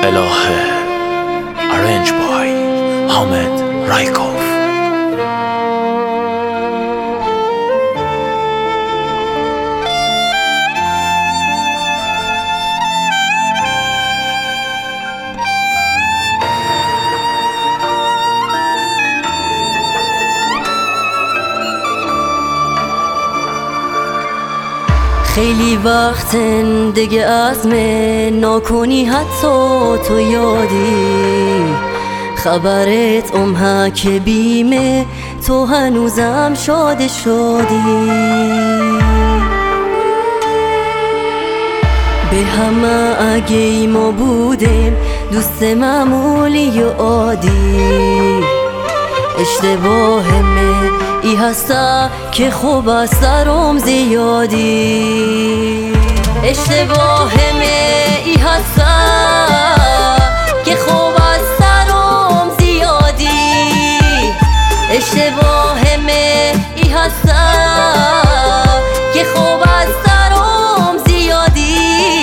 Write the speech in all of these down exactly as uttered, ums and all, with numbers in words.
الهه Arranged by Ahmed Raikov. خیلی وقت دیگه عزم نکنی حتی تو یادی، خبرت امها که بیمه تو هنوزم شاد شدی. به همه اگه ما بودیم دوست معمولی و عادی، اشتباهمه ای هستا که خوب از سرم زیادی. اشتباهمه ای هستا که خوب از سرم زیادی. اشتباهمه ای هستا که خوب از سرم زیادی.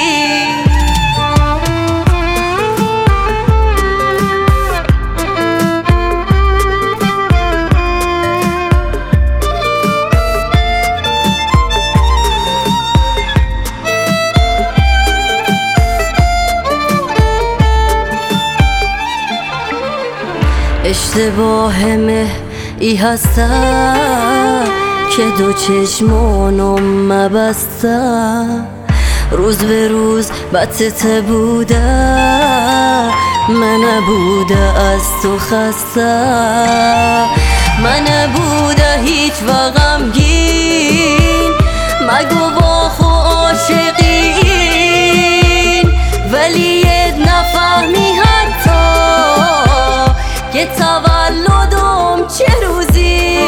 اشتباهمه ای هستا که دو چشمانم مبسته، روز به روز بدتر بوده، من نبوده از تو خسته، من نبوده هیچ و غمگین، مگو با خو عاشقین، ولی نفهمی حتی که تولدم چه روزی.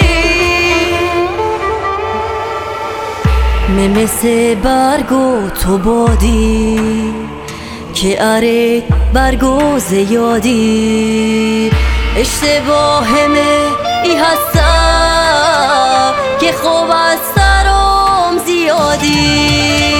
من مثل برگو تو بادی که اره برگو زیادی. اشتباهمه ای هستا که خوب از سرم زیادی.